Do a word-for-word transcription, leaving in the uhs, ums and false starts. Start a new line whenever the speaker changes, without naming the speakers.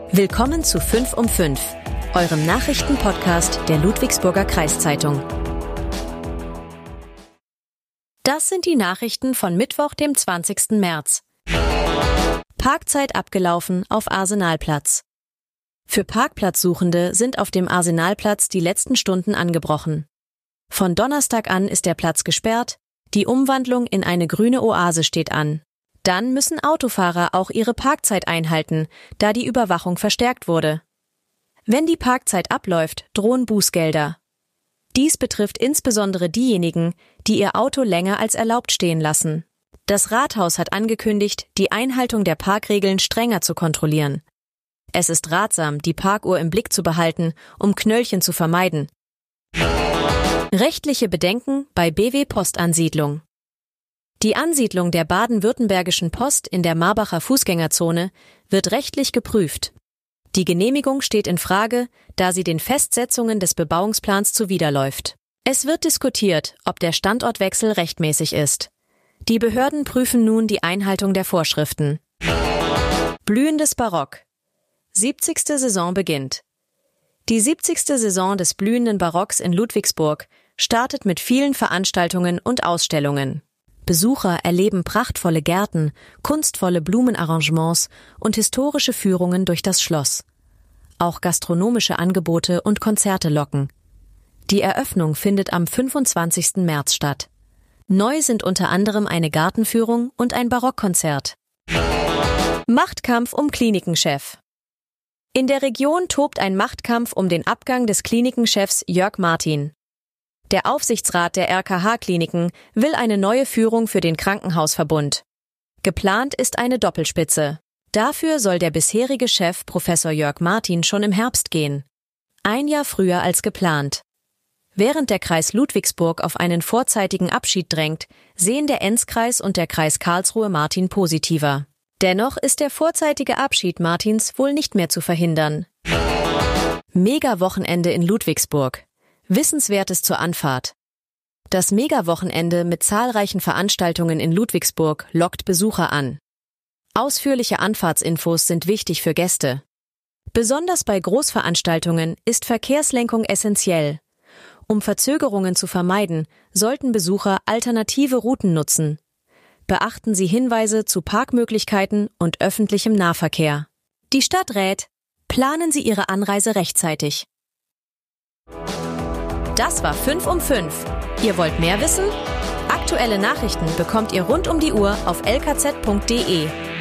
Willkommen zu fünf um fünf, eurem Nachrichtenpodcast der Ludwigsburger Kreiszeitung. Das sind die Nachrichten von Mittwoch, dem zwanzigsten März. Parkzeit abgelaufen auf Arsenalplatz. Für Parkplatzsuchende sind auf dem Arsenalplatz die letzten Stunden angebrochen. Von Donnerstag an ist der Platz gesperrt, die Umwandlung in eine grüne Oase steht an. Dann müssen Autofahrer auch ihre Parkzeit einhalten, da die Überwachung verstärkt wurde. Wenn die Parkzeit abläuft, drohen Bußgelder. Dies betrifft insbesondere diejenigen, die ihr Auto länger als erlaubt stehen lassen. Das Rathaus hat angekündigt, die Einhaltung der Parkregeln strenger zu kontrollieren. Es ist ratsam, die Parkuhr im Blick zu behalten, um Knöllchen zu vermeiden. Rechtliche Bedenken bei B W Postansiedlung. Die Ansiedlung der baden-württembergischen Post in der Marbacher Fußgängerzone wird rechtlich geprüft. Die Genehmigung steht in Frage, da sie den Festsetzungen des Bebauungsplans zuwiderläuft. Es wird diskutiert, ob der Standortwechsel rechtmäßig ist. Die Behörden prüfen nun die Einhaltung der Vorschriften. Blühendes Barock. siebzigste Saison beginnt. Die siebzigste Saison des blühenden Barocks in Ludwigsburg startet mit vielen Veranstaltungen und Ausstellungen. Besucher erleben prachtvolle Gärten, kunstvolle Blumenarrangements und historische Führungen durch das Schloss. Auch gastronomische Angebote und Konzerte locken. Die Eröffnung findet am fünfundzwanzigsten März statt. Neu sind unter anderem eine Gartenführung und ein Barockkonzert. Machtkampf um Klinikenchef. In der Region tobt ein Machtkampf um den Abgang des Klinikenchefs Jörg Martin. Der Aufsichtsrat der R K H-Kliniken will eine neue Führung für den Krankenhausverbund. Geplant ist eine Doppelspitze. Dafür soll der bisherige Chef Professor Jörg Martin schon im Herbst gehen. Ein Jahr früher als geplant. Während der Kreis Ludwigsburg auf einen vorzeitigen Abschied drängt, sehen der Enzkreis und der Kreis Karlsruhe Martin positiver. Dennoch ist der vorzeitige Abschied Martins wohl nicht mehr zu verhindern. Mega-Wochenende in Ludwigsburg. Wissenswertes zur Anfahrt. Das Mega-Wochenende mit zahlreichen Veranstaltungen in Ludwigsburg lockt Besucher an. Ausführliche Anfahrtsinfos sind wichtig für Gäste. Besonders bei Großveranstaltungen ist Verkehrslenkung essentiell. Um Verzögerungen zu vermeiden, sollten Besucher alternative Routen nutzen. Beachten Sie Hinweise zu Parkmöglichkeiten und öffentlichem Nahverkehr. Die Stadt rät, planen Sie Ihre Anreise rechtzeitig. Das war fünf um fünf. Ihr wollt mehr wissen? Aktuelle Nachrichten bekommt ihr rund um die Uhr auf l k z punkt d e.